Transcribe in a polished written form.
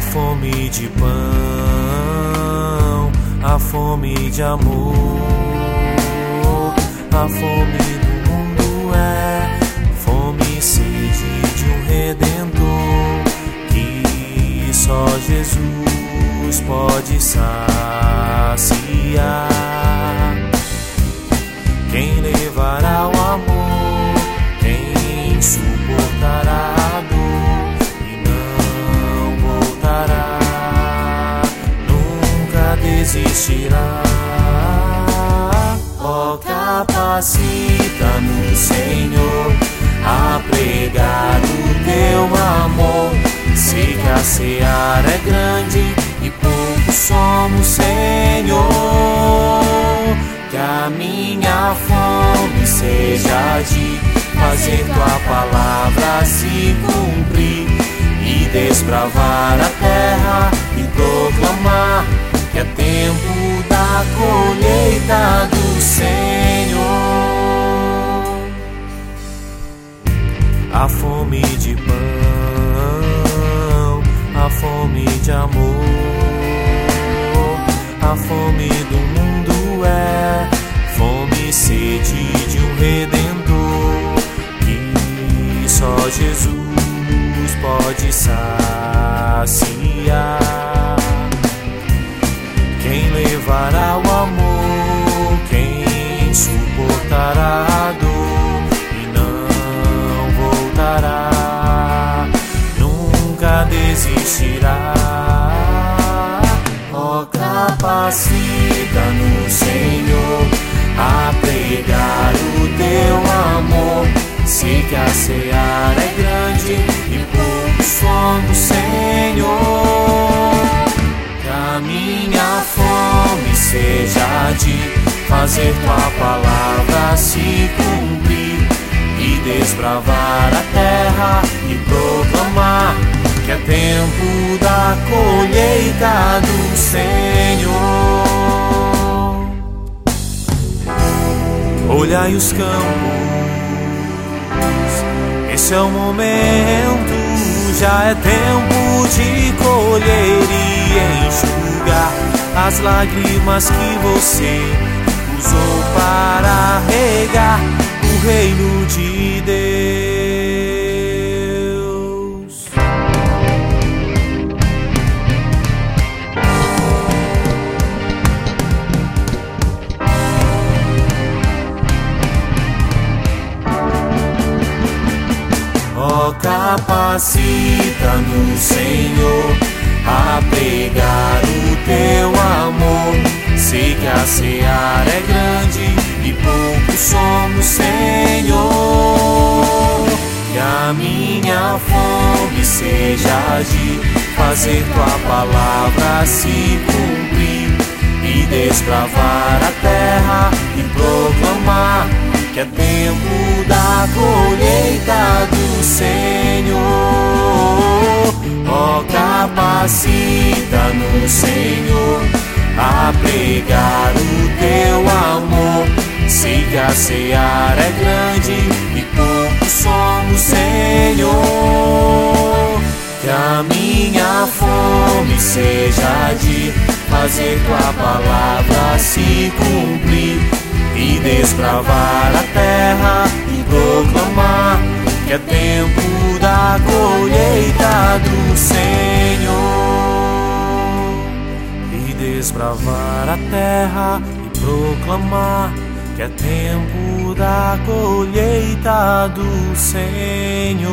fome de pão, a fome de amor, a fome do mundo é fome e sede de um Redentor, que só Jesus pode saciar. Quem levará o amor, quem suportará a dor e não voltará, nunca desistirá. Ó, capacita-nos, Senhor, a pregar o teu amor. Sei que a seara é grande e poucos somos, Senhor. Que a minha fome seja de fazer tua palavra se cumprir e desbravar a terra e proclamar que é tempo da colheita do Senhor. A fome de pão, a fome de amor, a fome do mundo é fome e sede de um Redentor, que só Jesus pode saciar. Quem levará o amor, quem suportará a dor e não voltará, nunca desistirá. Ó, capacita-nos, Senhor, a pregar o teu amor. Sei que a seara é grande e poucos somos, Senhor. Que a minha fome seja de fazer tua palavra se cumprir e desbravar a terra e proclamar que é tempo da colheita do Senhor. Olhai os campos, esse é o momento, já é tempo de colher e enxugar as lágrimas que você usou para regar o reino de Deus. Ó, capacita-nos, Senhor, a pregar o teu amor. Sei que a seara é grande e poucos somos, Senhor. Que a minha fome seja de fazer tua palavra se cumprir e desbravar a terra e proclamar que é tempo da colheita do Senhor. Ó, capacita-nos, Senhor, a pregar o teu amor. Sei que a seara é grande e poucos somos, Senhor. Que a minha fome seja de fazer tua palavra se cumprir e desbravar a terra e proclamar que é tempo da colheita do Senhor. E desbravar a terra e proclamar que é tempo da colheita do Senhor.